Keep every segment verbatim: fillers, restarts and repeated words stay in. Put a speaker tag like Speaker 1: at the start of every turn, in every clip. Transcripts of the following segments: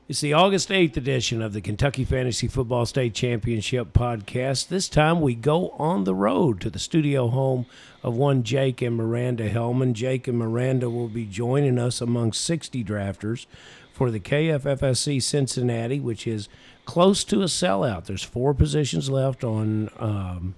Speaker 1: It's the August eighth edition of the Kentucky Fantasy Football State Championship podcast. This time we go on the road to the studio home of one Jake and Miranda Hellman. Jake and Miranda will be joining us among sixty drafters for the K F F S C Cincinnati, which is close to a sellout. There's four positions left on um,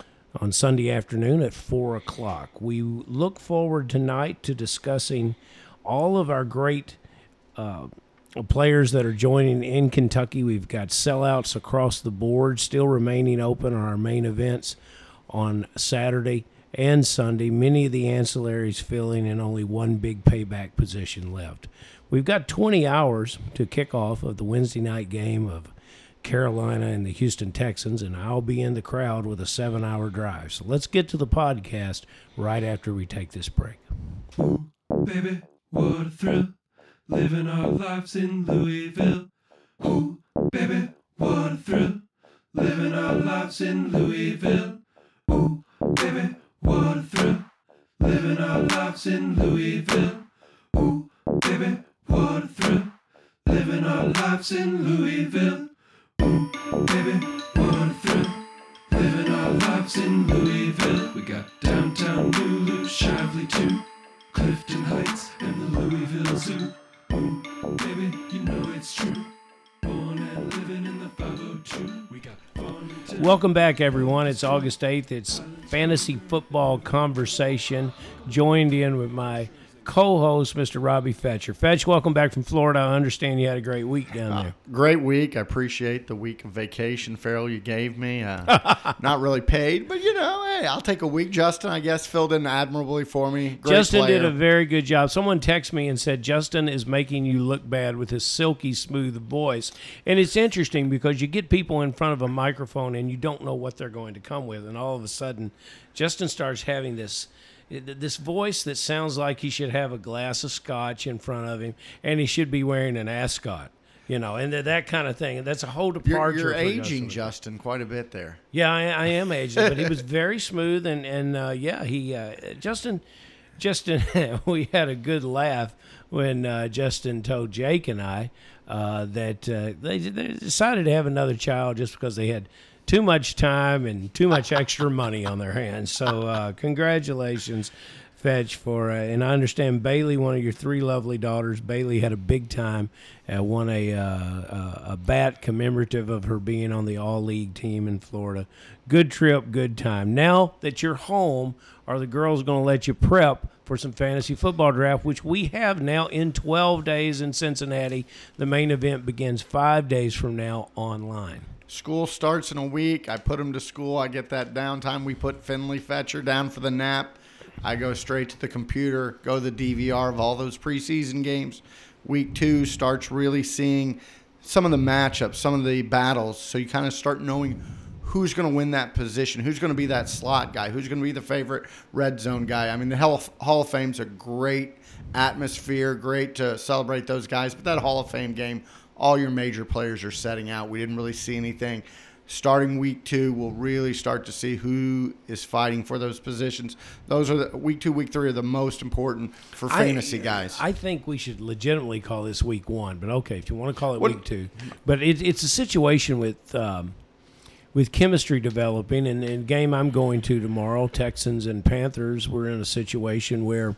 Speaker 1: on Sunday afternoon at four o'clock. We look forward tonight to discussing all of our great uh, players that are joining in Kentucky. We've got sellouts across the board still remaining open on our main events on Saturday and Sunday. Many of the ancillaries filling and only one big payback position left. We've got twenty hours to kick off of the Wednesday night game of Carolina and the Houston Texans, and I'll be in the crowd with a seven-hour drive. So let's get to the podcast right after we take this break.
Speaker 2: Ooh, baby, what a thrill. Living our lives in Louisville. Ooh, baby, what a thrill. Living our lives in Louisville. Ooh, baby, what a thrill. Living our lives in Louisville. Ooh, baby, what a thrill. Living our lives in Louisville. Ooh, baby, what a thrill. Living our lives in Louisville. We got downtown Lulu, Shively too. Clifton Heights and the Louisville Zoo. Ooh, baby, you know it's true. Born and living in the five oh two. We got fun.
Speaker 1: Welcome back, everyone. It's August eighth. It's Fantasy Football Conversation. Joined in with my co-host, Mister Robbie Fetcher. Fetch, welcome back from Florida. I understand you had a great week down there.
Speaker 3: Uh, great week. I appreciate the week of vacation, Farrell, you gave me. Uh, not really paid, but, you know, hey, I'll take a week. Justin, I guess, filled in admirably for me. Great
Speaker 1: Justin
Speaker 3: player.
Speaker 1: did a very good job. Someone texted me and said, Justin is making you look bad with his silky smooth voice. And it's interesting because you get people in front of a microphone and you don't know what they're going to come with. And all of a sudden, Justin starts having this this voice that sounds like he should have a glass of scotch in front of him and he should be wearing an ascot, you know, and that kind of thing. And that's a whole departure.
Speaker 3: You're, you're
Speaker 1: for
Speaker 3: aging,
Speaker 1: Justin.
Speaker 3: Justin, quite a bit there.
Speaker 1: Yeah, I, I am aging, but he was very smooth. And, and uh, yeah, he uh, Justin, Justin, we had a good laugh when uh, Justin told Jake and I uh, that uh, they, they decided to have another child just because they had too much time and too much extra money on their hands. So uh, congratulations, Fetch, for uh, and I understand Bailey, one of your three lovely daughters, Bailey had a big time, uh, won a uh, uh, a bat commemorative of her being on the all-league team in Florida. Good trip, good time. Now that you're home, are the girls going to let you prep for some fantasy football draft, which we have now in twelve days in Cincinnati? The main event begins five days from now online.
Speaker 3: School starts in a week. I put them to school. I get that downtime. We put Finley Fetcher down for the nap. I go straight to the computer, go to the D V R of all those preseason games. Week two starts really seeing some of the matchups, some of the battles. So you kind of start knowing who's going to win that position, who's going to be that slot guy, who's going to be the favorite red zone guy. I mean, the Hall of Fame's a great atmosphere, great to celebrate those guys. But that Hall of Fame game, all your major players are setting out. We didn't really see anything. Starting week two, we'll really start to see who is fighting for those positions. Those are the week two, week three are the most important for fantasy
Speaker 1: I,
Speaker 3: guys.
Speaker 1: I think we should legitimately call this week one, but okay, if you want to call it
Speaker 3: what,
Speaker 1: week two. But it, it's a situation with um, with chemistry developing, and the game I'm going to tomorrow, Texans and Panthers, we're in a situation where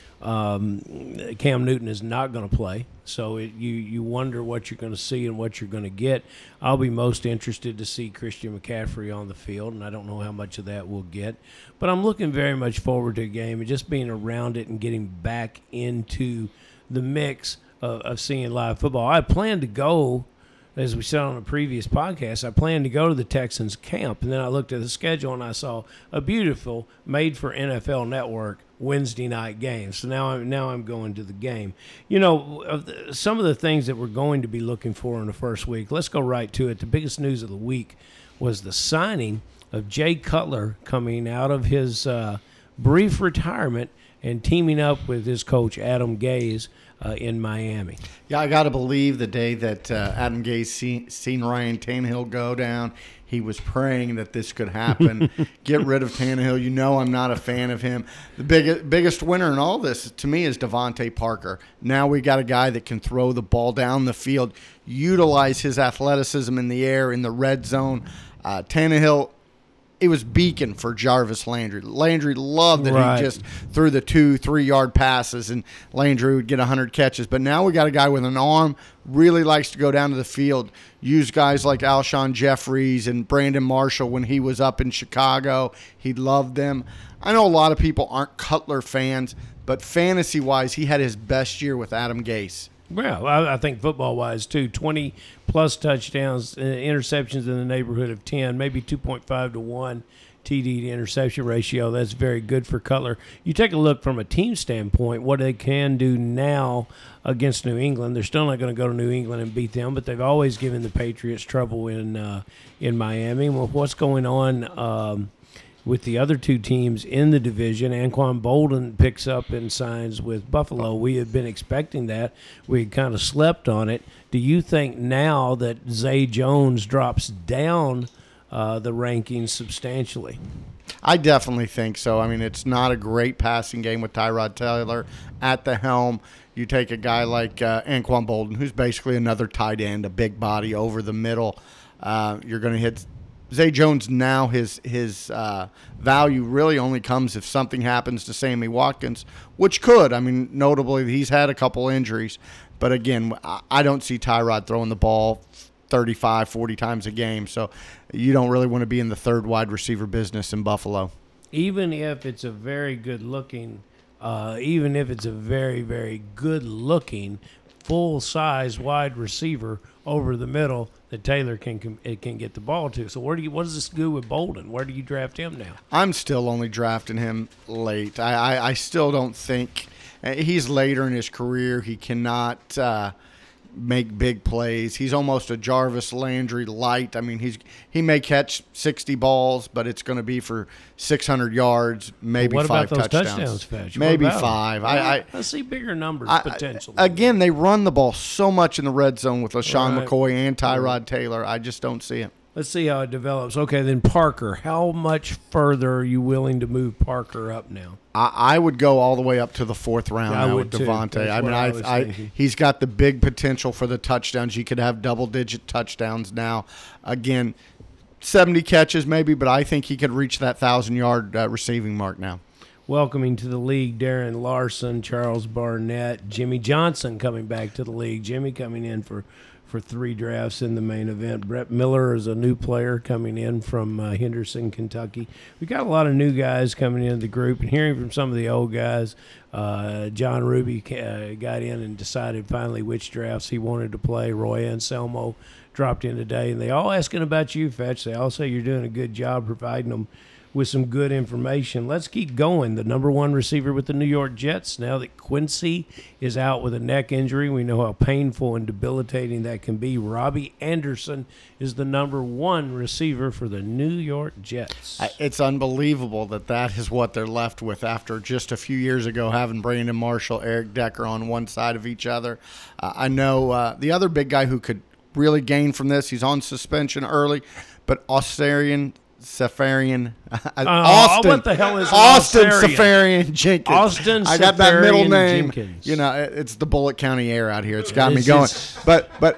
Speaker 1: Um, Cam Newton is not going to play, so it, you you wonder what you're going to see and what you're going to get. I'll be most interested to see Christian McCaffrey on the field, and I don't know how much of that we'll get. But I'm looking very much forward to a game and just being around it and getting back into the mix of, of seeing live football. I plan to go, as we said on a previous podcast, I planned to go to the Texans camp, and then I looked at the schedule and I saw a beautiful, made for N F L Network Wednesday night game. So now I'm now I'm going to the game. You know, of the, some of the things that we're going to be looking for in the first week. Let's go right to it. The biggest news of the week was the signing of Jay Cutler coming out of his uh, brief retirement and teaming up with his coach Adam Gase uh, in Miami.
Speaker 3: Yeah, I got to believe the day that uh, Adam Gase see, seen Ryan Tannehill go down, he was praying that this could happen. Get rid of Tannehill. You know I'm not a fan of him. The big, biggest winner in all this, to me, is Devontae Parker. Now we got a guy that can throw the ball down the field, utilize his athleticism in the air, in the red zone. Uh, Tannehill, it was beacon for Jarvis Landry. Landry loved that
Speaker 1: Right.
Speaker 3: he just threw the two, three-yard passes, and Landry would get one hundred catches. But now we got a guy with an arm, really likes to go down to the field, use guys like Alshon Jeffries and Brandon Marshall when he was up in Chicago. He loved them. I know a lot of people aren't Cutler fans, but fantasy-wise, he had his best year with Adam Gase.
Speaker 1: Well, I, I think football-wise, too, twenty-plus touchdowns, uh, interceptions in the neighborhood of ten, maybe two point five to one T D to interception ratio. That's very good for Cutler. You take a look from a team standpoint, what they can do now against New England. They're still not going to go to New England and beat them, but they've always given the Patriots trouble in uh, in Miami. Well, what's going on um, with the other two teams in the division? Anquan Bolden picks up and signs with Buffalo. We had been expecting that. We had kind of slept on it. Do you think now that Zay Jones drops down uh, the rankings substantially?
Speaker 3: I definitely think so. I mean, it's not a great passing game with Tyrod Taylor at the helm. You take a guy like uh, Anquan Bolden, who's basically another tight end, a big body over the middle. Uh, you're going to hit Zay Jones now. His his uh, value really only comes if something happens to Sammy Watkins, which could. I mean, notably, he's had a couple injuries. But again, I don't see Tyrod throwing the ball thirty-five, forty times a game. So you don't really want to be in the third wide receiver business in Buffalo.
Speaker 1: Even if it's a very good-looking, uh, even if it's a very, very good-looking, full-size wide receiver over the middle that Taylor can can, can get the ball to. So where do you? What does this do with Bolden? Where do you draft him now?
Speaker 3: I'm still only drafting him late. I, I, I still don't think he's later in his career. He cannot uh, make big plays. He's almost a Jarvis Landry light. I mean, he's he may catch sixty balls, but it's going to be for six hundred yards, maybe
Speaker 1: Well, what
Speaker 3: five
Speaker 1: about those
Speaker 3: touchdowns.
Speaker 1: touchdowns, Fetch? What
Speaker 3: Maybe
Speaker 1: about 'em?
Speaker 3: five. I, I,
Speaker 1: I see bigger numbers
Speaker 3: I-
Speaker 1: potentially.
Speaker 3: Again, they run the ball so much in the red zone with LaShawn
Speaker 1: Right.
Speaker 3: McCoy and Tyrod Taylor. I just don't see it.
Speaker 1: Let's see how it develops. Okay, then Parker. How much further are you willing to move Parker up now?
Speaker 3: I, I would go all the way up to the fourth round
Speaker 1: I
Speaker 3: now
Speaker 1: would
Speaker 3: with
Speaker 1: too.
Speaker 3: Devontae.
Speaker 1: That's
Speaker 3: I mean,
Speaker 1: what I
Speaker 3: I,
Speaker 1: was
Speaker 3: I,
Speaker 1: thinking.
Speaker 3: he's got the big potential for the touchdowns. You could have double-digit touchdowns now. Again, seventy catches maybe, but I think he could reach that thousand-yard uh, receiving mark now.
Speaker 1: Welcoming to the league, Darren Larson, Charles Barnett, Jimmy Johnson coming back to the league. Jimmy coming in for, for three drafts in the main event. Brett Miller is a new player coming in from uh, Henderson, Kentucky. We got a lot of new guys coming into the group, and hearing from some of the old guys. Uh, John Ruby uh, got in and decided finally which drafts he wanted to play. Roy Anselmo dropped in today, and they all asking about you, Fetch. They all say you're doing a good job providing them with some good information. Let's keep going. The number one receiver with the New York Jets, now that Quincy is out with a neck injury, we know how painful and debilitating that can be. Robbie Anderson is the number one receiver for the New York Jets.
Speaker 3: I- It's unbelievable that that is what they're left with after just a few years ago having Brandon Marshall, Eric Decker on one side of each other. Uh, I know uh, the other big guy who could really gain from this, he's on suspension early, but Australian Safarian, uh, Austin.
Speaker 1: what the hell is an
Speaker 3: Austin
Speaker 1: Australian?
Speaker 3: Safarian Jenkins?
Speaker 1: Austin
Speaker 3: I got that middle
Speaker 1: Safarian
Speaker 3: name.
Speaker 1: Jenkins.
Speaker 3: You know, it- it's the Bullitt County air out here. It's got me
Speaker 1: It's-
Speaker 3: going.
Speaker 1: it's-
Speaker 3: But but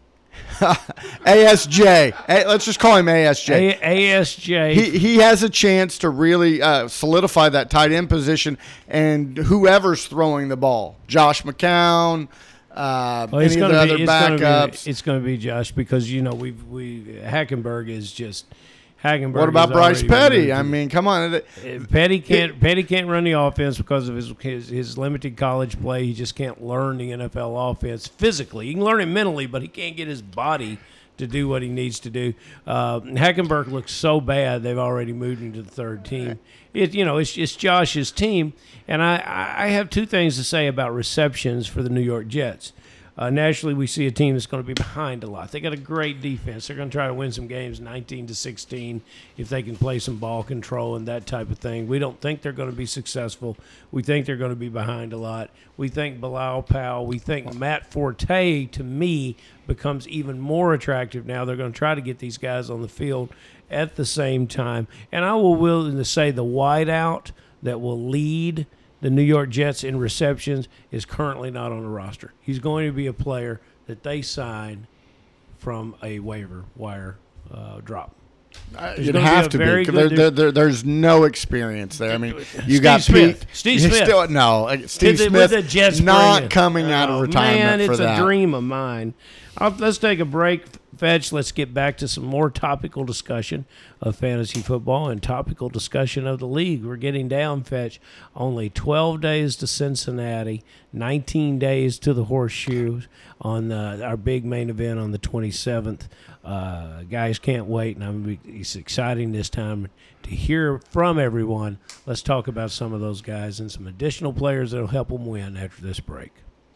Speaker 3: A S J. Hey, let's just call him A S J.
Speaker 1: A- ASJ.
Speaker 3: He he has a chance to really uh, solidify that tight end position, and whoever's throwing the ball, Josh McCown, uh,
Speaker 1: Well, it's
Speaker 3: any of
Speaker 1: gonna
Speaker 3: the
Speaker 1: be,
Speaker 3: other
Speaker 1: it's gonna
Speaker 3: backups.
Speaker 1: be, it's going to be Josh, because you know we've we Hackenberg is just Hackenberg.
Speaker 3: What about
Speaker 1: is
Speaker 3: Bryce
Speaker 1: already
Speaker 3: Petty?
Speaker 1: moved
Speaker 3: I
Speaker 1: to-
Speaker 3: mean, come on.
Speaker 1: Uh, Petty can't Petty can't run the offense because of his, his his limited college play. He just can't learn the N F L offense physically. He can learn it mentally, but he can't get his body to do what he needs to do. Uh, Hackenberg looks so bad; they've already moved him to the third team. It you know it's it's Josh's team, and I I have two things to say about receptions for the New York Jets. Uh, nationally, we see a team that's going to be behind a lot. They got a great defense. They're going to try to win some games nineteen to sixteen if they can play some ball control and that type of thing. We don't think they're going to be successful. We think they're going to be behind a lot. We think Bilal Powell, we think Matt Forte, to me, becomes even more attractive now. They're going to try to get these guys on the field at the same time. And I will willing to say the wideout that will lead the New York Jets in receptions is currently not on the roster. He's going to be a player that they sign from a waiver wire uh, drop.
Speaker 3: Uh, you'd have to be.
Speaker 1: Good,
Speaker 3: there, there, there, there's no experience there. I mean, you
Speaker 1: Steve
Speaker 3: got
Speaker 1: Smith.
Speaker 3: Pete,
Speaker 1: Steve
Speaker 3: you
Speaker 1: Smith.
Speaker 3: Still, no, uh, Steve
Speaker 1: With the-
Speaker 3: Smith
Speaker 1: with the Jets
Speaker 3: not
Speaker 1: bringing-
Speaker 3: coming out of
Speaker 1: Oh,
Speaker 3: retirement
Speaker 1: man,
Speaker 3: for
Speaker 1: it's
Speaker 3: that.
Speaker 1: a dream of mine. I'll, let's take a break, Fetch. Let's get back to some more topical discussion of fantasy football and topical discussion of the league. We're getting down, Fetch. Only twelve days to Cincinnati, nineteen days to the Horseshoe on the, our big main event on the twenty-seventh. Uh, guys can't wait, and I'm, it's exciting this time to hear from everyone. Let's talk about some of those guys and some additional players that will help them win after this break.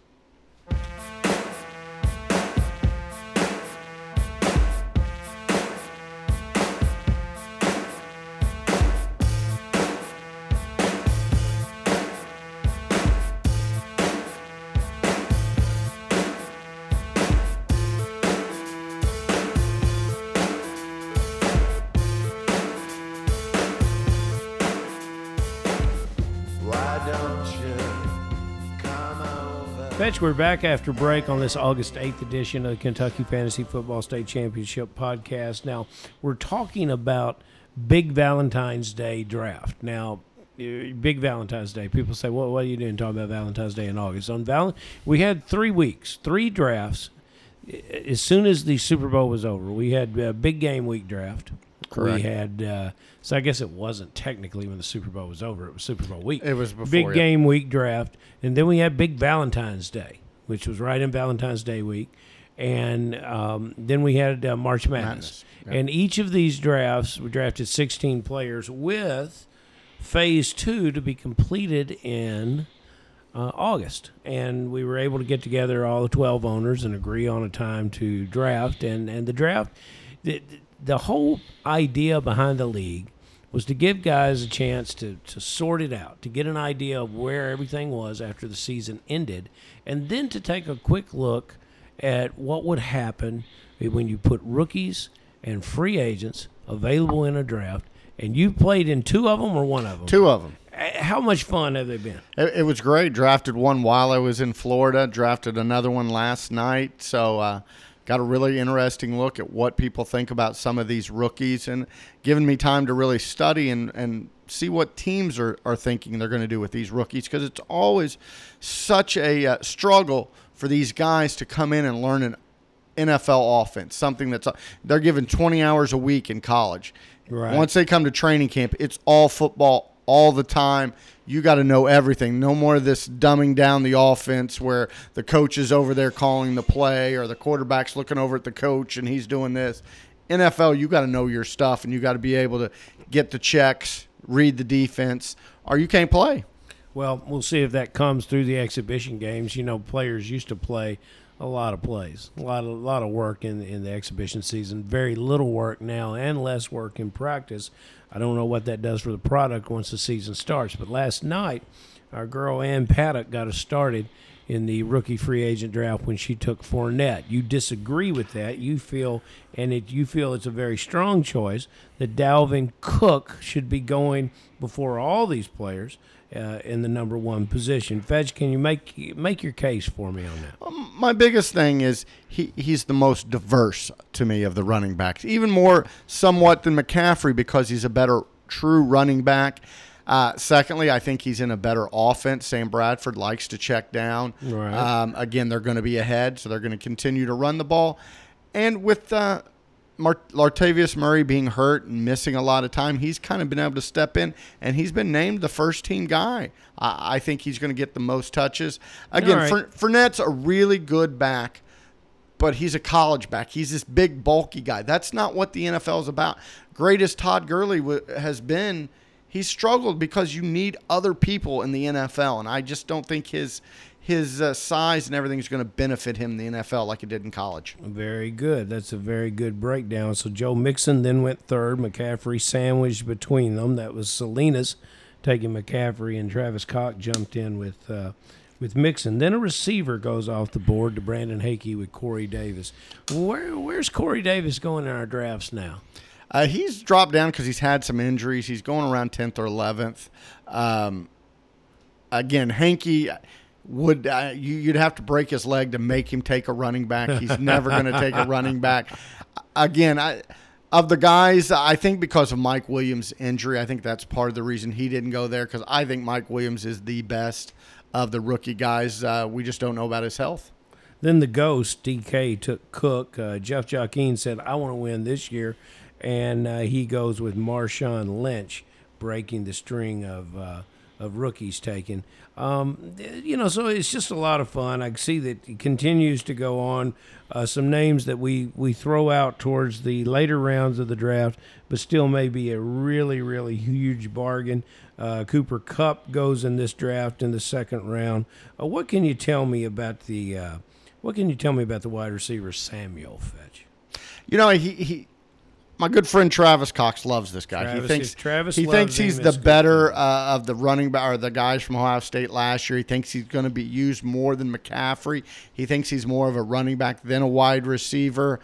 Speaker 1: Fetch, we're back after break on this August eighth edition of the Kentucky Fantasy Football State Championship podcast. Now, we're talking about Big Valentine's Day draft. Now, Big Valentine's Day. People say, well, what are you doing talking about Valentine's Day in August? On Val- we had three weeks, three drafts. As soon as the Super Bowl was over, we had a big game week draft.
Speaker 3: Correct.
Speaker 1: We had, uh, so I guess it wasn't technically when the Super Bowl was over. It was Super Bowl week.
Speaker 3: It was before,
Speaker 1: Big
Speaker 3: yeah.
Speaker 1: game week draft. And then we had Big Valentine's Day, which was right in Valentine's Day week. And um, then we had uh, March Madness.
Speaker 3: Madness, yeah.
Speaker 1: And each of these drafts, we drafted sixteen players with phase two to be completed in uh, August. And we were able to get together all the twelve owners and agree on a time to draft. And, and the draft, the, the whole idea behind the league was to give guys a chance to, to sort it out, to get an idea of where everything was after the season ended, and then to take a quick look at what would happen when you put rookies and free agents available in a draft, and you played in two of them or one of them?
Speaker 3: Two of them.
Speaker 1: How much fun have they been?
Speaker 3: It, it was great. Drafted one while I was in Florida. Drafted another one last night. So uh, got a really interesting look at what people think about some of these rookies and given me time to really study and, and see what teams are, are thinking they're going to do with these rookies, because it's always such a uh, struggle for these guys to come in and learn an N F L offense, something that's they're given twenty hours a week in college.
Speaker 1: Right.
Speaker 3: Once they come to training camp, it's all football all the time. You got to know everything. No more of this dumbing down the offense where the coach is over there calling the play or the quarterback's looking over at the coach and he's doing this. N F L, you got to know your stuff and you got to be able to get the checks, read the defense, or you can't play.
Speaker 1: Well, we'll see if that comes through the exhibition games. You know, players used to play a lot of plays, a lot of a lot of work in in the exhibition season. Very little work now, and less work in practice. I don't know what that does for the product once the season starts. But last night, our girl Ann Paddock got us started in the rookie free agent draft when she took Fournette. You disagree with that. You feel, and it, you feel it's a very strong choice that Dalvin Cook should be going before all these players uh, in the number one position. Fetch, can you make make your case for me on that?
Speaker 3: My biggest thing is he, he's the most diverse to me of the running backs, even more somewhat than McCaffrey because he's a better true running back. Uh, secondly, I think he's in a better offense. Sam Bradford likes to check down.
Speaker 1: Right.
Speaker 3: Um, again, they're going to be ahead, so they're going to continue to run the ball. And with uh, Mar- Latavius Murray being hurt and missing a lot of time, he's kind of been able to step in, and he's been named the first-team guy. I, I think he's going to get the most touches. Again,
Speaker 1: All right.
Speaker 3: Four- Fournette's a really good back, but he's a college back. He's this big, bulky guy. That's not what the N F L is about. Great as Todd Gurley w- has been, he's struggled because you need other people in the N F L, and I just don't think his his uh, size and everything is going to benefit him in the N F L like it did in college.
Speaker 1: Very good. That's a very good breakdown. So Joe Mixon then went third. McCaffrey sandwiched between them. That was Salinas taking McCaffrey, and Travis Cock jumped in with uh, with Mixon. Then a receiver goes off the board to Brandon Hakey with Corey Davis. Where Where's Corey Davis going in our drafts now?
Speaker 3: Uh, he's dropped down because he's had some injuries. He's going around tenth or eleventh. Um, again, Hankey would uh, you, you'd have to break his leg to make him take a running back. He's never going to take a running back. Again, I, of the guys, I think because of Mike Williams' injury, I think that's part of the reason he didn't go there, because I think Mike Williams is the best of the rookie guys. Uh, we just don't know about his health.
Speaker 1: Then the Ghost, D K, took Cook. Uh, Jeff Joaquin said, I want to win this year, and uh, he goes with Marshawn Lynch, breaking the string of uh, of rookies taken. Um, you know, so it's just a lot of fun. I see that it continues to go on. Uh, some names that we, we throw out towards the later rounds of the draft, but still may be a really, really huge bargain. Uh, Cooper Kupp goes in this draft in the second round. Uh, what can you tell me about the uh, what can you tell me about the wide receiver Samuel Fetch?
Speaker 3: You know, he he. My good friend Travis Cox loves this guy.
Speaker 1: Travis,
Speaker 3: he thinks
Speaker 1: Travis
Speaker 3: he
Speaker 1: loves
Speaker 3: thinks
Speaker 1: him.
Speaker 3: he's
Speaker 1: It's
Speaker 3: the
Speaker 1: good
Speaker 3: better
Speaker 1: for him.
Speaker 3: uh, of the running back or the guys from Ohio State last year. He thinks he's going to be used more than McCaffrey. He thinks he's more of a running back than a wide receiver.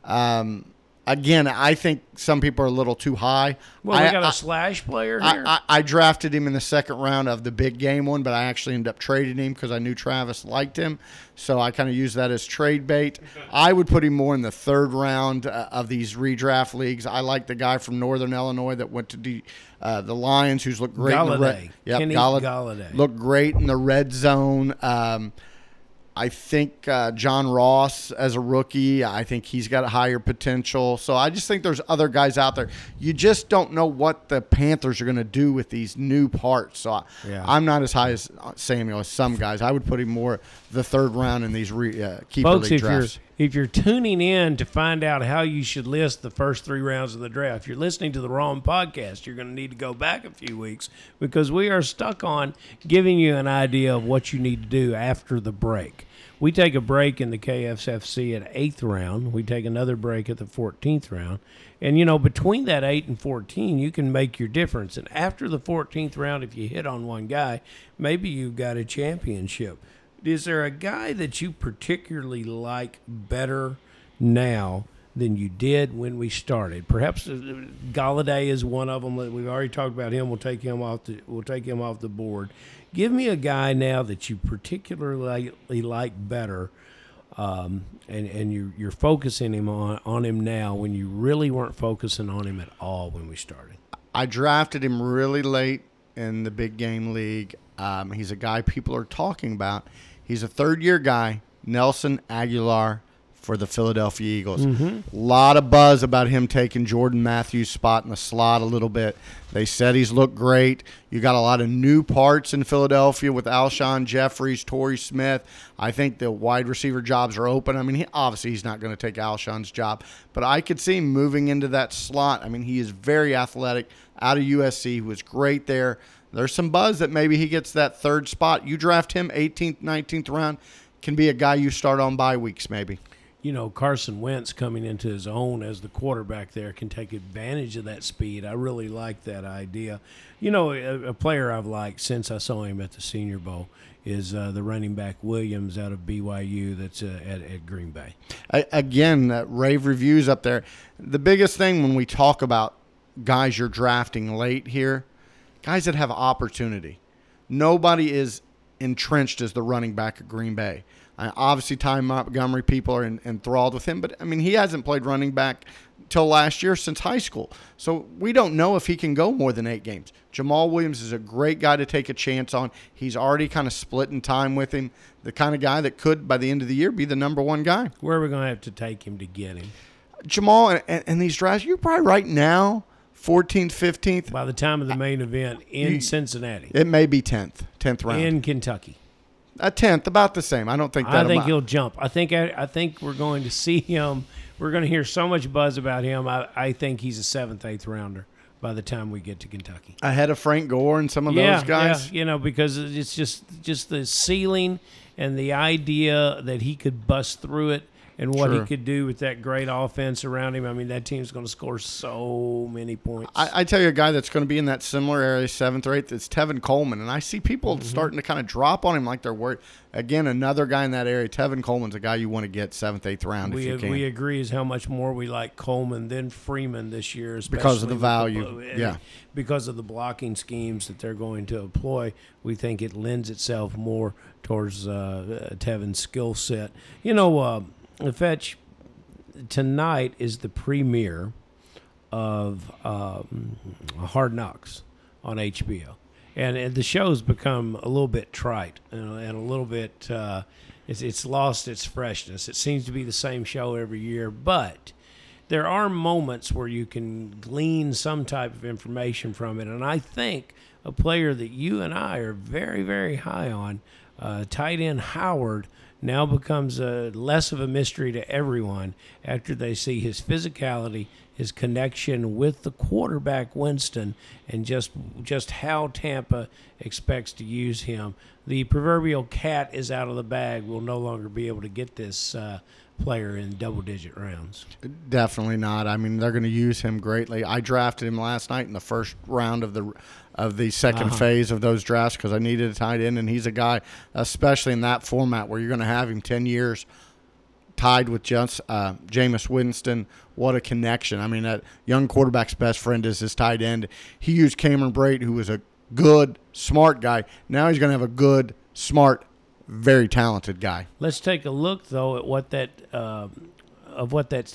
Speaker 3: Um, again, I think some people are a little too high.
Speaker 1: Well, we
Speaker 3: I,
Speaker 1: got a
Speaker 3: I,
Speaker 1: slash player here.
Speaker 3: I, I, I drafted him in the second round of the big game one, but I actually ended up trading him because I knew Travis liked him. So I kind of used that as trade bait. I would put him more in the third round uh, of these redraft leagues. I like the guy from Northern Illinois that went to the, uh, the Lions, who's looked great.
Speaker 1: Galladay.
Speaker 3: In the red, yep,
Speaker 1: Kenny
Speaker 3: Gallad-
Speaker 1: Galladay.
Speaker 3: Looked great in the red zone. Um, I think uh, John Ross as a rookie, I think he's got a higher potential. So I just think there's other guys out there. You just don't know what the Panthers are going to do with these new parts. So I,
Speaker 1: Yeah.
Speaker 3: I'm not as high as Samuel as some guys. I would put him more the third round in these re, uh, keeper
Speaker 1: Folks,
Speaker 3: league
Speaker 1: if you're,
Speaker 3: drafts.
Speaker 1: if you're tuning in to find out how you should list the first three rounds of the draft, if you're listening to the wrong podcast, you're going to need to go back a few weeks, because we are stuck on giving you an idea of what you need to do after the break. We take a break in the K F F C at eighth round. We take another break at the fourteenth round. And, you know, between that eight and fourteen, you can make your difference. And after the fourteenth round, if you hit on one guy, maybe you've got a championship. Is there a guy that you particularly like better now than you did when we started? Perhaps uh, Galladay is one of them. We've already talked about him. We'll take him off the we'll take him off the board. Give me a guy now that you particularly like better, um, and and you you're focusing him on on him now when you really weren't focusing on him at all when we started.
Speaker 3: I drafted him really late in the big game league. Um, he's a guy people are talking about. He's a third-year guy, Nelson Aguilar for the Philadelphia Eagles.
Speaker 1: Mm-hmm.
Speaker 3: A lot of buzz about him taking Jordan Matthews' spot in the slot a little bit. They said he's looked great. You got a lot of new parts in Philadelphia with Alshon Jeffries, Torrey Smith. I think the wide receiver jobs are open. I mean, he, obviously he's not going to take Alshon's job, but I could see him moving into that slot. I mean, he is very athletic out of U S C. He was great there. There's some buzz that maybe he gets that third spot. You draft him eighteenth, nineteenth round, can be a guy you start on bye weeks maybe.
Speaker 1: You know, Carson Wentz coming into his own as the quarterback there can take advantage of that speed. I really like that idea. You know, a, a player I've liked since I saw him at the Senior Bowl is uh, the running back Williams out of B Y U that's uh, at, at Green Bay.
Speaker 3: I, again, uh, rave reviews up there. The biggest thing when we talk about guys you're drafting late here, guys that have opportunity. Nobody is entrenched as the running back at Green Bay. I, obviously, Ty Montgomery, people are in, enthralled with him, but, I mean, he hasn't played running back till last year since high school. So we don't know if he can go more than eight games. Jamal Williams is a great guy to take a chance on. He's already kind of splitting time with him, the kind of guy that could, by the end of the year, be the number one guy.
Speaker 1: Where are we going to have to take him to get him?
Speaker 3: Jamal, and, and these drafts, you're probably right now, fourteenth, fifteenth.
Speaker 1: By the time of the main event in
Speaker 3: you,
Speaker 1: Cincinnati.
Speaker 3: It may be tenth, tenth round.
Speaker 1: In Kentucky.
Speaker 3: A tenth, about the same. I don't think that.
Speaker 1: I think he'll jump. I think I, I think we're going to see him. We're going to hear so much buzz about him. I, I think he's a seventh, eighth rounder. by the time we get to Kentucky.
Speaker 3: Ahead of Frank Gore and some of
Speaker 1: Yeah,
Speaker 3: those guys.
Speaker 1: yeah, you know, because it's just just the ceiling and the idea that he could bust through it and what
Speaker 3: Sure.
Speaker 1: he could do with that great offense around him. I mean, that team's going to score so many points.
Speaker 3: I, I tell you a guy that's going to be in that similar area, seventh or eighth, it's Tevin Coleman. And I see people
Speaker 1: Mm-hmm.
Speaker 3: starting to kind of drop on him like they're worried. Again, another guy in that area. Tevin Coleman's a guy you want to get seventh, eighth round
Speaker 1: we
Speaker 3: if you can.
Speaker 1: we agree is how much more we like Coleman than Freeman this year, especially
Speaker 3: Because of the
Speaker 1: with
Speaker 3: value,
Speaker 1: blo-
Speaker 3: yeah.
Speaker 1: because of the blocking schemes that they're going to employ. We think it lends itself more towards uh, Tevin's skill set. You know, uh, Fetch, tonight is the premiere of um, Hard Knocks on H B O. And, and the show's become a little bit trite and, and a little bit, uh, it's, it's lost its freshness. It seems to be the same show every year, but there are moments where you can glean some type of information from it. And I think a player that you and I are very, very high on, uh, tight end Howard, now becomes a, less of a mystery to everyone after they see his physicality, his connection with the quarterback Winston, and just just how Tampa expects to use him. The proverbial cat is out of the bag. We'll no longer be able to get this uh, player in double-digit rounds.
Speaker 3: Definitely not. I mean, they're going to use him greatly. I drafted him last night in the first round of the of the second
Speaker 1: Uh-huh.
Speaker 3: phase of those drafts because I needed a tight end, and he's a guy, especially in that format where you're going to have him ten years tied with just uh, Jameis Winston. What a connection. I mean, that young quarterback's best friend is his tight end. He used Cameron Brate, who was a good, smart guy. Now he's going to have a good, smart, very talented guy.
Speaker 1: Let's take a look, though, at what that uh, of what that's.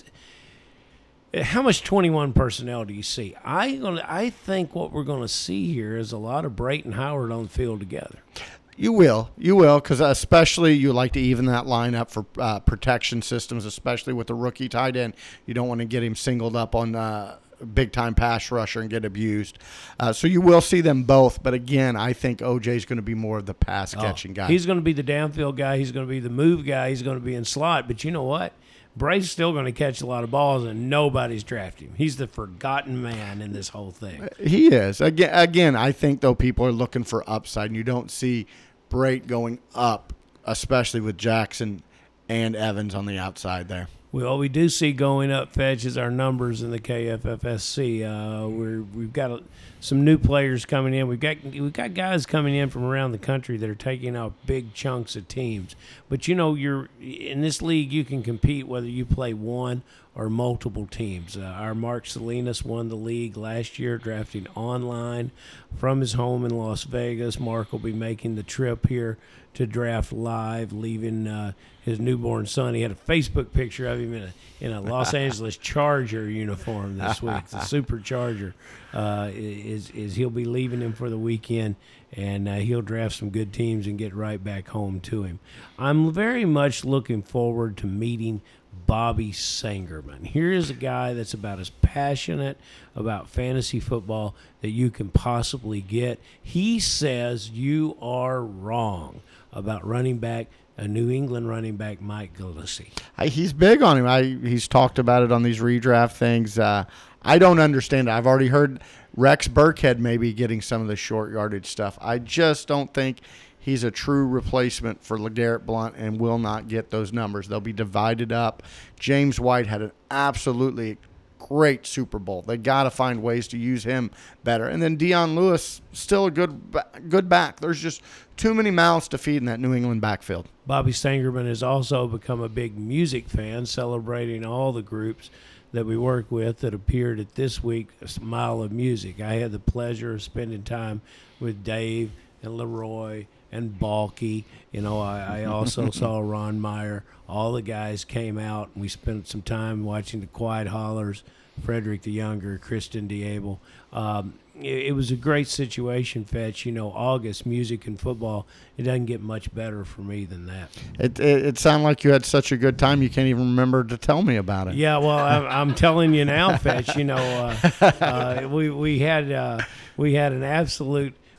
Speaker 1: How much twenty-one personnel do you see? I gonna, I think what we're going to see here is a lot of Brate and Howard on the field together.
Speaker 3: You will. You will, because especially you like to even that line up for uh, protection systems, especially with the rookie tight end. You don't want to get him singled up on uh, big-time pass rusher and get abused. Uh, so you will see them both. But, again, I think O J's going to be more of the pass-catching
Speaker 1: Oh,
Speaker 3: guy.
Speaker 1: He's going to be the downfield guy. He's going to be the move guy. He's going to be in slot. But you know what? Brate's still going to catch a lot of balls, and nobody's drafting him. He's the forgotten man in this whole thing.
Speaker 3: He is. Again, again, I think, though, people are looking for upside, and you don't see Brate going up, especially with Jackson and Evans on the outside there.
Speaker 1: Well, we do see going up, Fetch, is our numbers in the K F F S C. Uh, we're, we've got a, some new players coming in. We've got we've got guys coming in from around the country that are taking out big chunks of teams. But, you know, you're in this league, you can compete whether you play one or multiple teams. Uh, our Mark Salinas won the league last year, drafting online from his home in Las Vegas. Mark will be making the trip here to draft live, leaving uh, his newborn son. He had a Facebook picture of him in a in a Los Angeles Charger uniform this week. The Supercharger uh, is is he'll be leaving him for the weekend, and uh, he'll draft some good teams and get right back home to him. I'm very much looking forward to meeting Bobby Sangerman. Here is a guy that's about as passionate about fantasy football that you can possibly get. He says you are wrong about running back, a New England running back, Mike Gillespie.
Speaker 3: I, he's big on him. I, he's talked about it on these redraft things. Uh, I don't understand it. I've already heard Rex Burkhead maybe getting some of the short yardage stuff. I just don't think he's a true replacement for LeGarrette Blount and will not get those numbers. They'll be divided up. James White had an absolutely great Super Bowl. They got to find ways to use him better. And then Dion Lewis, still a good good back. There's just too many mouths to feed in that New England backfield.
Speaker 1: Bobby Sangerman has also become a big music fan, celebrating all the groups that we work with that appeared at this week's Mile of Music. I had the pleasure of spending time with Dave and Leroy and Balky. You know, I, I also saw Ron Meyer. All the guys came out, and we spent some time watching the Quiet Hollers, Frederick the Younger, Kristen Diable. Um, it, it was a great situation, Fetch. You know, August, music and football, it doesn't get much better for me than that.
Speaker 3: It, it, it sounded like you had such a good time you can't even remember to tell me about it.
Speaker 1: Yeah, well, I'm, I'm telling you now, Fetch. You know, uh, uh, we we had uh, we had an absolute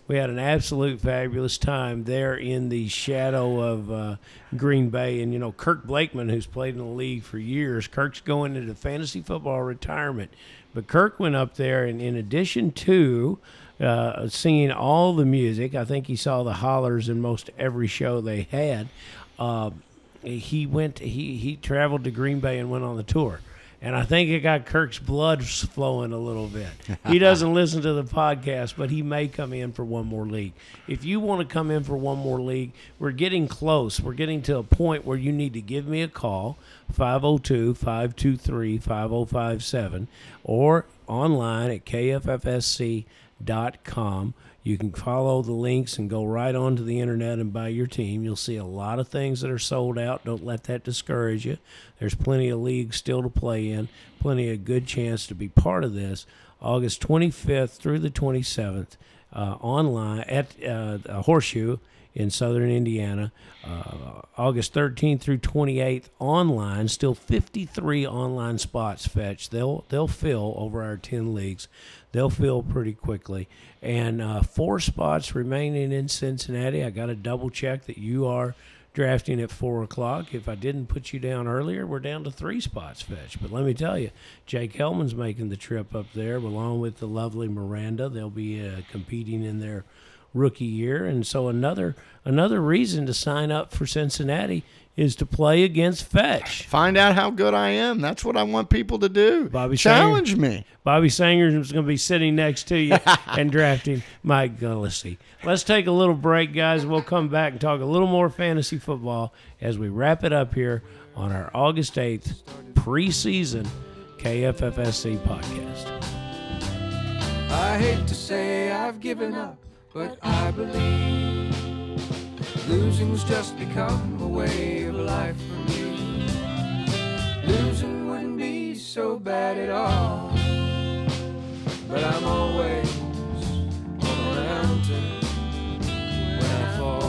Speaker 1: We had an absolute fabulous time there in the shadow of uh, Green Bay. And, you know, Kirk Blakeman, who's played in the league for years, Kirk's going into fantasy football retirement. But Kirk went up there, and in addition to uh, singing all the music, I think he saw the hollers in most every show they had, uh, he went. He, he traveled to Green Bay and went on the tour. And I think it got Kirk's blood flowing a little bit. He doesn't listen to the podcast, but he may come in for one more league. If you want to come in for one more league, we're getting close. We're getting to a point where you need to give me a call, five oh two, five two three, five oh five seven, or online at K F F S C dot com. You can follow the links and go right onto the internet and buy your team. You'll see a lot of things that are sold out. Don't let that discourage you. There's plenty of leagues still to play in, plenty of good chance to be part of this. August twenty-fifth through the twenty-seventh, uh, online at uh, Horseshoe in southern Indiana. Uh, August thirteenth through twenty-eighth online. Still fifty-three online spots fetched. They'll they'll fill over our ten leagues. They'll fill pretty quickly. And uh, four spots remaining in Cincinnati. I got to double check that you are drafting at four o'clock. If I didn't put you down earlier, we're down to three spots fetched. But let me tell you, Jake Hellman's making the trip up there along with the lovely Miranda. They'll be uh, competing in their rookie year. And so another another reason to sign up for Cincinnati is to play against Fetch.
Speaker 3: Find out how good I am. That's what I want people to do.
Speaker 1: Bobby
Speaker 3: Challenge
Speaker 1: Sanger,
Speaker 3: me.
Speaker 1: Bobby Sanger is going to be sitting next to you and drafting Mike Gillespie. Let's take a little break, guys. We'll come back and talk a little more fantasy football as we wrap it up here on our August eighth preseason K F F S C podcast.
Speaker 2: I hate to say I've given up, but I believe losing's just become a way of life for me. Losing wouldn't be so bad at all, but I'm always on the mountain when I fall.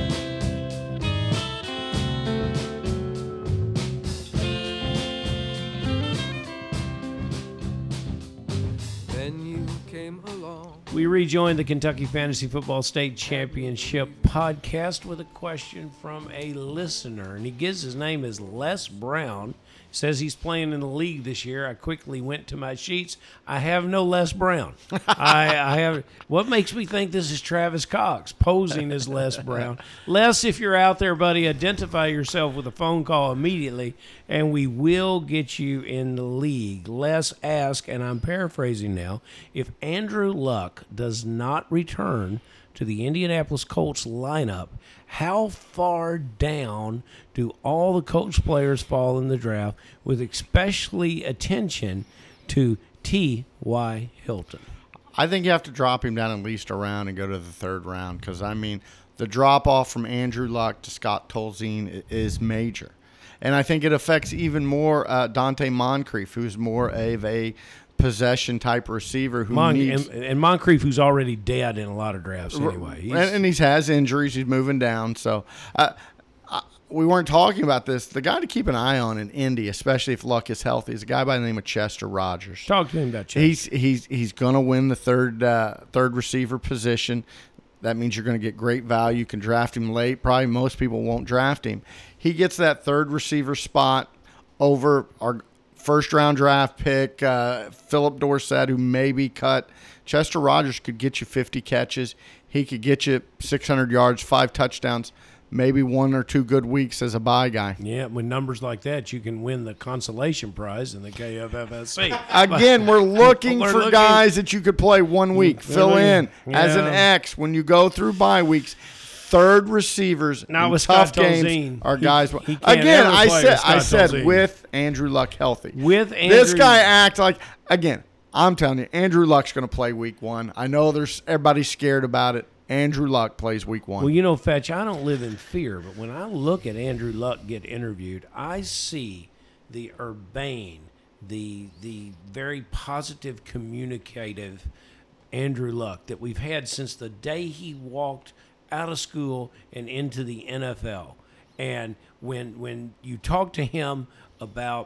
Speaker 2: Then you came along.
Speaker 1: We rejoined the Kentucky Fantasy Football State Championship podcast with a question from a listener, and he gives his name as Les Brown. Says he's playing in the league this year. I quickly went to my sheets. I have no Les Brown. I, I have. What makes me think this is Travis Cox posing as Les Brown? Les, if you're out there, buddy, identify yourself with a phone call immediately, and we will get you in the league. Les asked, and I'm paraphrasing now, if Andrew Luck does not return to the Indianapolis Colts lineup, how far down do all the Colts players fall in the draft, with especially attention to T Y. Hilton?
Speaker 3: I think you have to drop him down at least a round and go to the third round because, I mean, the drop-off from Andrew Luck to Scott Tolzien is major. And I think it affects even more uh, Dante Moncrief, who's more of a possession-type receiver who
Speaker 1: Mon-
Speaker 3: needs...
Speaker 1: And, and Moncrief, who's already dead in a lot of drafts anyway.
Speaker 3: He's, and, and he has injuries. He's moving down. So uh, uh, we weren't talking about this. The guy to keep an eye on in Indy, especially if Luck is healthy, is a guy by the name of Chester Rogers.
Speaker 1: Talk to him about Chester.
Speaker 3: He's he's he's going to win the third uh, third receiver position. That means you're going to get great value. You can draft him late. Probably most people won't draft him. He gets that third receiver spot over our first-round draft pick, uh, Philip Dorsett, who may be cut. Chester Rogers could get you fifty catches. He could get you six hundred yards, five touchdowns, maybe one or two good weeks as a bye guy.
Speaker 1: Yeah, with numbers like that, you can win the consolation prize in the K F F S C.
Speaker 3: Again, we're looking
Speaker 1: We're
Speaker 3: for
Speaker 1: looking-
Speaker 3: guys that you could play one week.
Speaker 1: We're
Speaker 3: Fill
Speaker 1: looking-
Speaker 3: in as an
Speaker 1: yeah.
Speaker 3: X when you go through bye weeks. Third receivers
Speaker 1: Not
Speaker 3: in
Speaker 1: with
Speaker 3: tough
Speaker 1: Scott
Speaker 3: games
Speaker 1: Tolzien.
Speaker 3: are
Speaker 1: He-
Speaker 3: guys.
Speaker 1: he can't
Speaker 3: again,
Speaker 1: ever
Speaker 3: I
Speaker 1: play
Speaker 3: said
Speaker 1: with Scott
Speaker 3: I said
Speaker 1: Tolzien.
Speaker 3: with Andrew Luck healthy.
Speaker 1: With Andrew,
Speaker 3: This guy act like again. I'm telling you, Andrew Luck's going to play week one. I know there's everybody's scared about it. Andrew Luck plays week one.
Speaker 1: Well, you know, Fetch, I don't live in fear, but when I look at Andrew Luck get interviewed, I see the urbane, the the very positive, communicative Andrew Luck that we've had since the day he walked out of school and into the N F L. And when when you talk to him about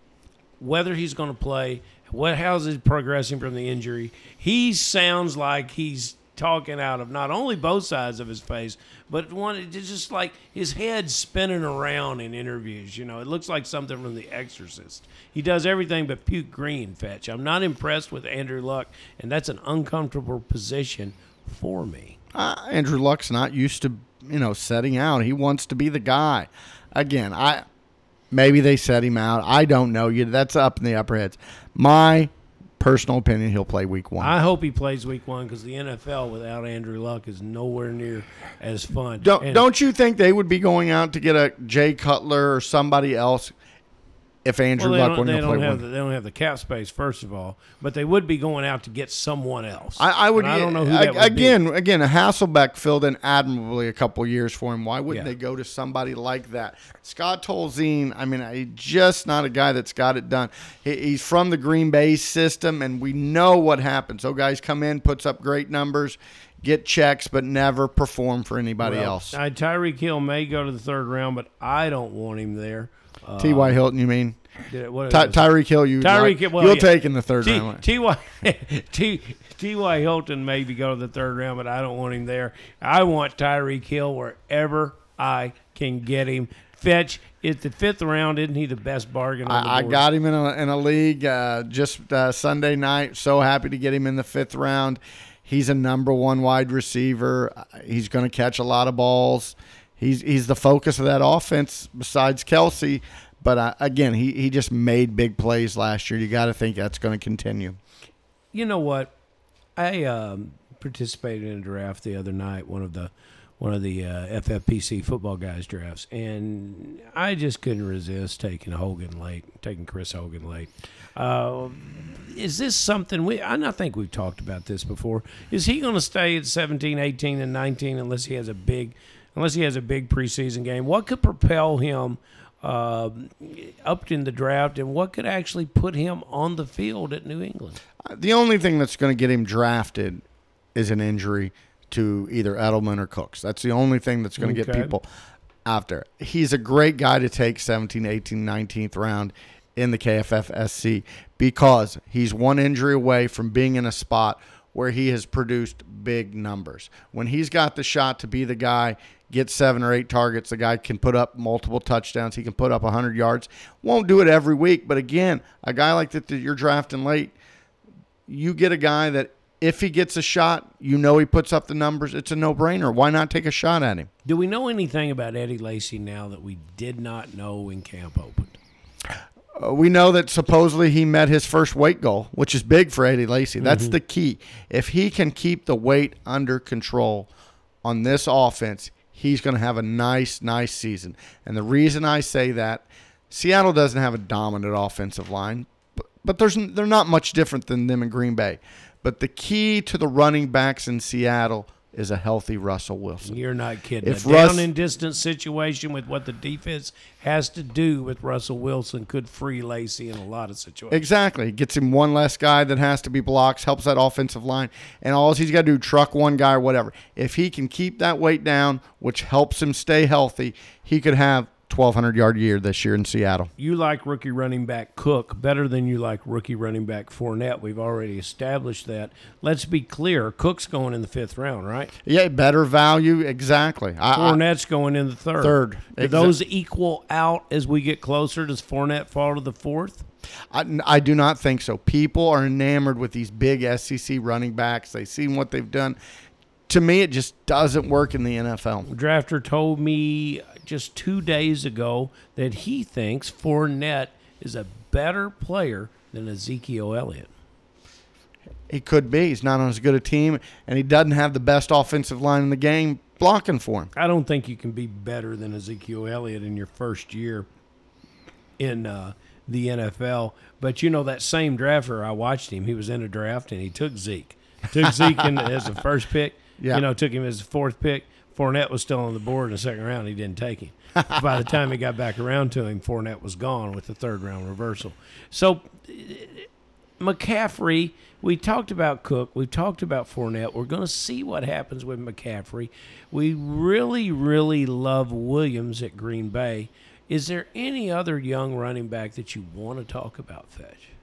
Speaker 1: whether he's going to play, what how's he progressing from the injury, he sounds like he's talking out of not only both sides of his face, but one it's just like his head spinning around in interviews. You know, it looks like something from The Exorcist. He does everything but puke green, Fetch. I'm not impressed with Andrew Luck, and that's an uncomfortable position for me.
Speaker 3: Uh, Andrew Luck's not used to, you know, setting out. He wants to be the guy. Again, I maybe they set him out. I don't know. You that's up in the upper heads. My personal opinion, he'll play week one.
Speaker 1: I hope he plays week one because the N F L without Andrew Luck is nowhere near as fun.
Speaker 3: Don't
Speaker 1: And
Speaker 3: don't you think they would be going out to get a Jay Cutler or somebody else if Andrew
Speaker 1: well, they
Speaker 3: Luck
Speaker 1: don't,
Speaker 3: wasn't
Speaker 1: they
Speaker 3: going to
Speaker 1: don't
Speaker 3: play
Speaker 1: have
Speaker 3: one?
Speaker 1: the, they don't have the cap space, first of all, but they would be going out to get someone else.
Speaker 3: I, I would.
Speaker 1: And I don't know who that would
Speaker 3: again.
Speaker 1: be.
Speaker 3: Again, Hasselbeck filled in admirably a couple years for him. Why wouldn't
Speaker 1: Yeah.
Speaker 3: they go to somebody like that? Scott Tolzien. I mean, he's just not a guy that's got it done. He, he's from the Green Bay system, and we know what happens. So guys come in, puts up great numbers, get checks, but never perform for anybody
Speaker 1: Well,
Speaker 3: else.
Speaker 1: I, Tyreek Hill may go to the third round, but I don't want him there. Uh,
Speaker 3: T Y. Hilton, you mean?
Speaker 1: did- what
Speaker 3: Ty-
Speaker 1: is it?
Speaker 3: Tyreek Hill, you
Speaker 1: Tyreek
Speaker 3: like,
Speaker 1: Hill- well,
Speaker 3: you'll
Speaker 1: yeah.
Speaker 3: take in the third
Speaker 1: T-
Speaker 3: round.
Speaker 1: T.Y. T- T.Y. Hilton maybe go to the third round, but I don't want him there. I want Tyreek Hill wherever I can get him. Fetch, at the fifth round, isn't he the best bargain on the
Speaker 3: I, I
Speaker 1: board?
Speaker 3: got him in a, in a league uh, just uh, Sunday night. So happy to get him in the fifth round. He's a number one wide receiver. He's going to catch a lot of balls. He's he's the focus of that offense besides Kelsey. But, uh, again, he, he just made big plays last year. You got to think that's going to continue.
Speaker 1: You know what? I um, participated in a draft the other night, one of the one of the uh, F F P C football guys drafts, and I just couldn't resist taking Hogan late, taking Chris Hogan late. Uh, is this something we? I don't think we've talked about this before. Is he going to stay at seventeen, eighteen, and nineteen unless he has a big, unless he has a big preseason game? What could propel him uh, up in the draft, and what could actually put him on the field at New England?
Speaker 3: The only thing that's going to get him drafted is an injury to either Edelman or Cooks. That's the only thing that's going to
Speaker 1: Okay.
Speaker 3: get people out there. He's a great guy to take seventeen, eighteen, nineteenth round in the K F F S C because he's one injury away from being in a spot where he has produced big numbers. When he's got the shot to be the guy, get seven or eight targets, the guy can put up multiple touchdowns. He can put up one hundred yards. Won't do it every week, but again, a guy like that that you're drafting late, you get a guy that if he gets a shot, you know he puts up the numbers. It's a no-brainer. Why not take a shot at him?
Speaker 1: Do we know anything about Eddie Lacy now that we did not know when camp opened?
Speaker 3: Uh, we know that supposedly he met his first weight goal, which is big for Eddie Lacy. That's mm-hmm. the key. If he can keep the weight under control on this offense, he's going to have a nice, nice season. And the reason I say that, Seattle doesn't have a dominant offensive line, but, but there's they're not much different than them in Green Bay. But the key to the running backs in Seattle is a healthy Russell Wilson.
Speaker 1: You're not kidding.
Speaker 3: If
Speaker 1: a
Speaker 3: Russ,
Speaker 1: down and distance situation with what the defense has to do with Russell Wilson could free Lacy in a lot of situations.
Speaker 3: Exactly. Gets him one less guy that has to be blocks, helps that offensive line, and all he's got to do, truck one guy or whatever. If he can keep that weight down, which helps him stay healthy, he could have twelve hundred yard year this year in Seattle.
Speaker 1: You like rookie running back Cook better than you like rookie running back Fournette. We've already established that. Let's be clear. Cook's going in the fifth round, right?
Speaker 3: Yeah, better value. Exactly. I,
Speaker 1: Fournette's going in the third.
Speaker 3: Third.
Speaker 1: Do
Speaker 3: Exa-
Speaker 1: those equal out as we get closer? Does Fournette fall to the fourth?
Speaker 3: I, I do not think so. People are enamored with these big S E C running backs. They've seen what they've done. To me, it just doesn't work in the N F L.
Speaker 1: Drafter told me just two days ago that he thinks Fournette is a better player than Ezekiel Elliott.
Speaker 3: He could be. He's not on as good a team, and he doesn't have the best offensive line in the game blocking for him.
Speaker 1: I don't think you can be better than Ezekiel Elliott in your first year in uh, the N F L. But, you know, that same drafter, I watched him. He was in a draft, and he took Zeke. Took Zeke in as the first pick.
Speaker 3: Yeah.
Speaker 1: You know, took him as the fourth pick. Fournette was still on the board in the second round. He didn't take him. By the time he got back around to him, Fournette was gone with the third round reversal. So, McCaffrey, we talked about Cook. We've talked about Fournette. We're going to see what happens with McCaffrey. We really, really love Williams at Green Bay. Is there any other young running back that you want to talk about, Fetch?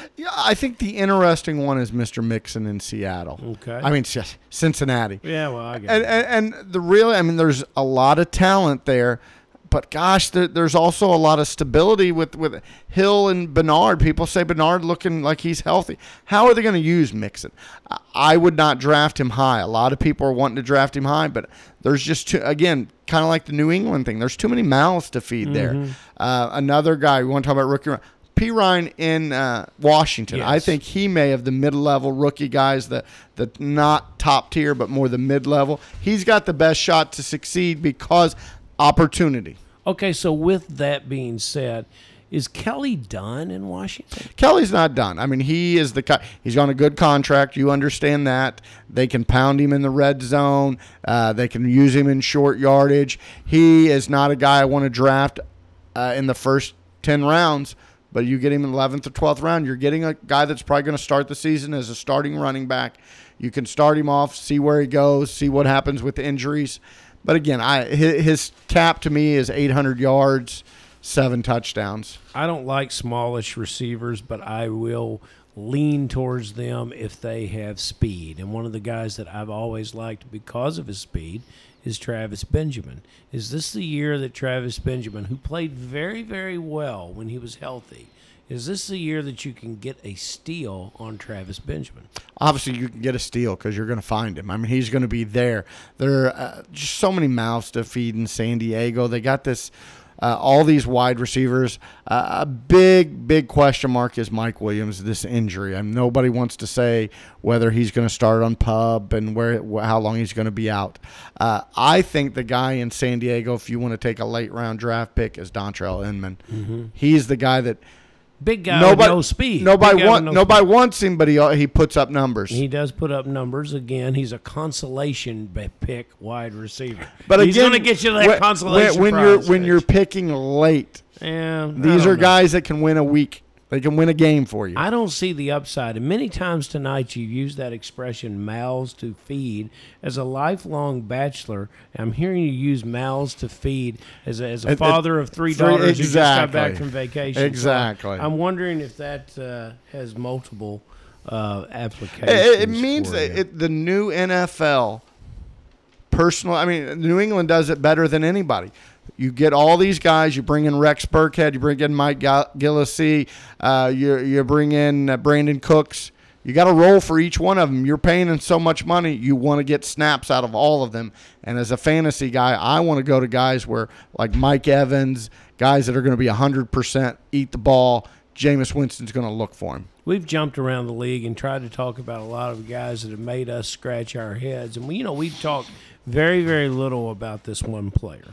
Speaker 3: Yeah, I think the interesting one is Mister Mixon in Seattle.
Speaker 1: Okay.
Speaker 3: I mean, C- Cincinnati.
Speaker 1: Yeah, well, I get
Speaker 3: And,
Speaker 1: it.
Speaker 3: and, and the real, I mean, there's a lot of talent there, but gosh, there, there's also a lot of stability with, with Hill and Bernard. People say Bernard looking like he's healthy. How are they going to use Mixon? I- I would not draft him high. A lot of people are wanting to draft him high, but there's just too, again, kind of like the New England thing. There's too many mouths to feed there. Uh, another guy, we want to talk about rookie. P. Ryan in uh, Washington.
Speaker 1: Yes.
Speaker 3: I think he may have the mid-level rookie guys, the the not top tier, but more the mid-level. He's got the best shot to succeed because opportunity.
Speaker 1: Okay, so with that being said, is Kelly done in Washington?
Speaker 3: Kelly's not done. I mean, he is the co- he's on a good contract. You understand that. They can pound him in the red zone. Uh, they can use him in short yardage. He is not a guy I want to draft uh, in the first ten rounds. But you get him in the eleventh or twelfth round, you're getting a guy that's probably going to start the season as a starting running back. You can start him off, see where he goes, see what happens with the injuries. But again, I his, his cap to me is eight hundred yards, seven touchdowns.
Speaker 1: I don't like smallish receivers, but I will lean towards them if they have speed. And one of the guys that I've always liked because of his speed is Travis Benjamin. Is this the year that Travis Benjamin, who played very, very well when he was healthy, is this the year that you can get a steal on Travis Benjamin?
Speaker 3: Obviously, you can get a steal because you're going to find him. I mean, he's going to be there. There are uh, just so many mouths to feed in San Diego. They got this, uh, all these wide receivers. Uh, a big, big question mark is Mike Williams, this injury. I mean, nobody wants to say whether he's going to start on pub and where how long he's going to be out. Uh, I think the guy in San Diego, if you want to take a late-round draft pick, is Dontrell Inman. Mm-hmm. He's the guy that –
Speaker 1: Big guy
Speaker 3: nobody,
Speaker 1: with no speed.
Speaker 3: Nobody,
Speaker 1: Big guy
Speaker 3: want,
Speaker 1: with no
Speaker 3: nobody
Speaker 1: speed.
Speaker 3: wants him, but he he puts up numbers.
Speaker 1: He does put up numbers. Again, he's a consolation b- pick wide receiver.
Speaker 3: But
Speaker 1: he's
Speaker 3: again,
Speaker 1: going to get you that
Speaker 3: when,
Speaker 1: consolation
Speaker 3: when, when
Speaker 1: prize,
Speaker 3: you're when
Speaker 1: Mitch.
Speaker 3: you're picking late.
Speaker 1: Yeah, I
Speaker 3: These
Speaker 1: don't
Speaker 3: are
Speaker 1: know.
Speaker 3: guys that can win a week. They can win a game for you.
Speaker 1: I don't see the upside. And many times tonight you use that expression, mouths to feed. As a lifelong bachelor, I'm hearing you use mouths to feed as a, as a
Speaker 3: It- it-
Speaker 1: father of three
Speaker 3: three-
Speaker 1: daughters who just got back
Speaker 3: exactly.
Speaker 1: from vacation. So
Speaker 3: Exactly.
Speaker 1: I'm wondering if that uh, has multiple uh, applications.
Speaker 3: It, it means
Speaker 1: for
Speaker 3: that
Speaker 1: you.
Speaker 3: it, the new N F L, personal, I mean, New England does it better than anybody. You get all these guys. You bring in Rex Burkhead. You bring in Mike Gillislee. Uh, you you bring in uh, Brandon Cooks. You got to roll for each one of them. You're paying them so much money. You want to get snaps out of all of them. And as a fantasy guy, I want to go to guys where like Mike Evans, guys that are going to be one hundred percent eat the ball. Jameis Winston's going to look for him.
Speaker 1: We've jumped around the league and tried to talk about a lot of guys that have made us scratch our heads. And, we, you know, we've talked very, very little about this one player.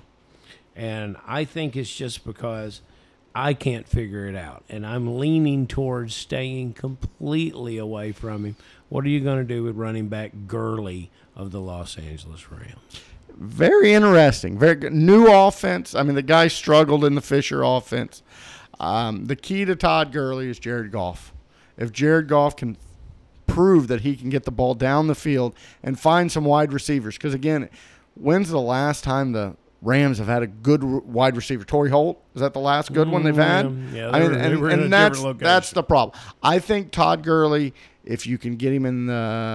Speaker 1: And I think it's just because I can't figure it out. And I'm leaning towards staying completely away from him. What are you going to do with running back Gurley of the Los Angeles Rams?
Speaker 3: Very interesting. Very good. New offense. I mean, the guy struggled in the Fisher offense. Um, the key to Todd Gurley is Jared Goff. If Jared Goff can prove that he can get the ball down the field and find some wide receivers, because, again, when's the last time the Rams have had a good wide receiver? Torrey Holt, is that the last good one they've had?
Speaker 1: Yeah,
Speaker 3: I
Speaker 1: they
Speaker 3: mean,
Speaker 1: were- they
Speaker 3: and,
Speaker 1: were in a
Speaker 3: and that's
Speaker 1: different location.
Speaker 3: that's the problem. I think Todd Gurley, if you can get him in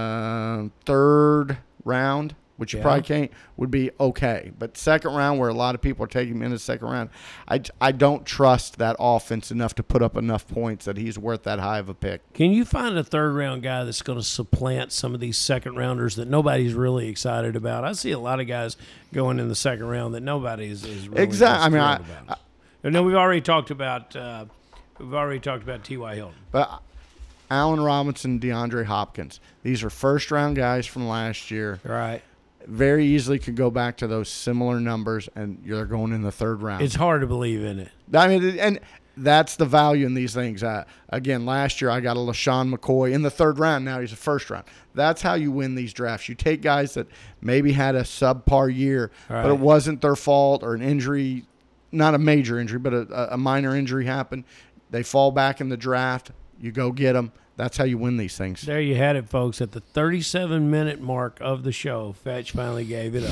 Speaker 3: the third round, which you
Speaker 1: Yeah.
Speaker 3: probably can't, would be okay. But second round, where a lot of people are taking him in the second round, I, I don't trust that offense enough to put up enough points that he's worth that high of a pick.
Speaker 1: Can you find a third round guy that's going to supplant some of these second rounders that nobody's really excited about? I see a lot of guys going in the second round that nobody is, is really
Speaker 3: Exact- I mean, I-
Speaker 1: thrilled about. I know we've already talked about uh, we've already talked about T Y. Hilton.
Speaker 3: But Allen Robinson, DeAndre Hopkins, these are first round guys from last year.
Speaker 1: Right.
Speaker 3: Very easily could go back to those similar numbers, and you're going in the third round.
Speaker 1: It's hard to believe in it.
Speaker 3: I mean, and that's the value in these things. Uh, again, last year I got a LaShawn McCoy in the third round. Now he's a first round. That's how you win these drafts. You take guys that maybe had a subpar year,
Speaker 1: Right.
Speaker 3: but it wasn't their fault, or an injury, not a major injury, but a, a minor injury happened. They fall back in the draft. You go get them. That's how you win these things.
Speaker 1: There you had it, folks. At the thirty-seven minute mark of the show, Fetch finally gave it up.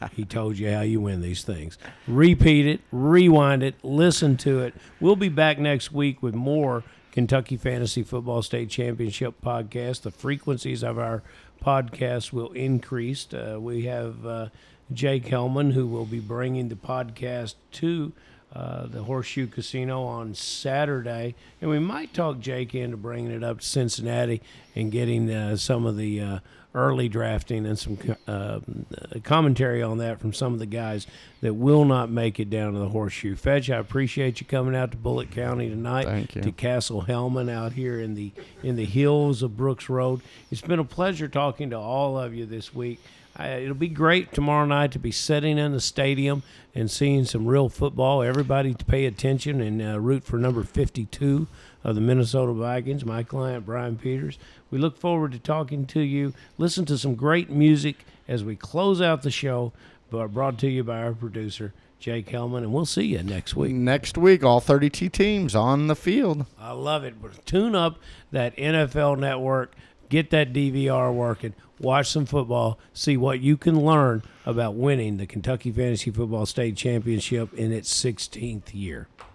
Speaker 1: he told you how you win these things. Repeat it, rewind it, listen to it. We'll be back next week with more Kentucky Fantasy Football State Championship podcast. The frequencies of our podcast will increase. Uh, we have uh, Jake Hellman, who will be bringing the podcast to uh, the Horseshoe Casino on Saturday. And we might talk Jake into bringing it up to Cincinnati and getting uh, some of the uh, early drafting and some uh, commentary on that from some of the guys that will not make it down to the Horseshoe. Fetch, I appreciate you coming out to Bullitt County tonight.
Speaker 3: Thank you.
Speaker 1: To Castle Hellman out here in the in the hills of Brooks Road. It's been a pleasure talking to all of you this week. Uh, it'll be great tomorrow night to be sitting in the stadium and seeing some real football. Everybody to pay attention and uh, root for number fifty-two of the Minnesota Vikings, my client Brian Peters. We look forward to talking to you. Listen to some great music as we close out the show, brought to you by our producer, Jake Hellman, and we'll see you next week.
Speaker 3: Next week, all thirty-two teams on the field.
Speaker 1: I love it. Tune up that N F L Network. Get that D V R working. Watch some football. See what you can learn about winning the Kentucky Fantasy Football State Championship in its sixteenth year.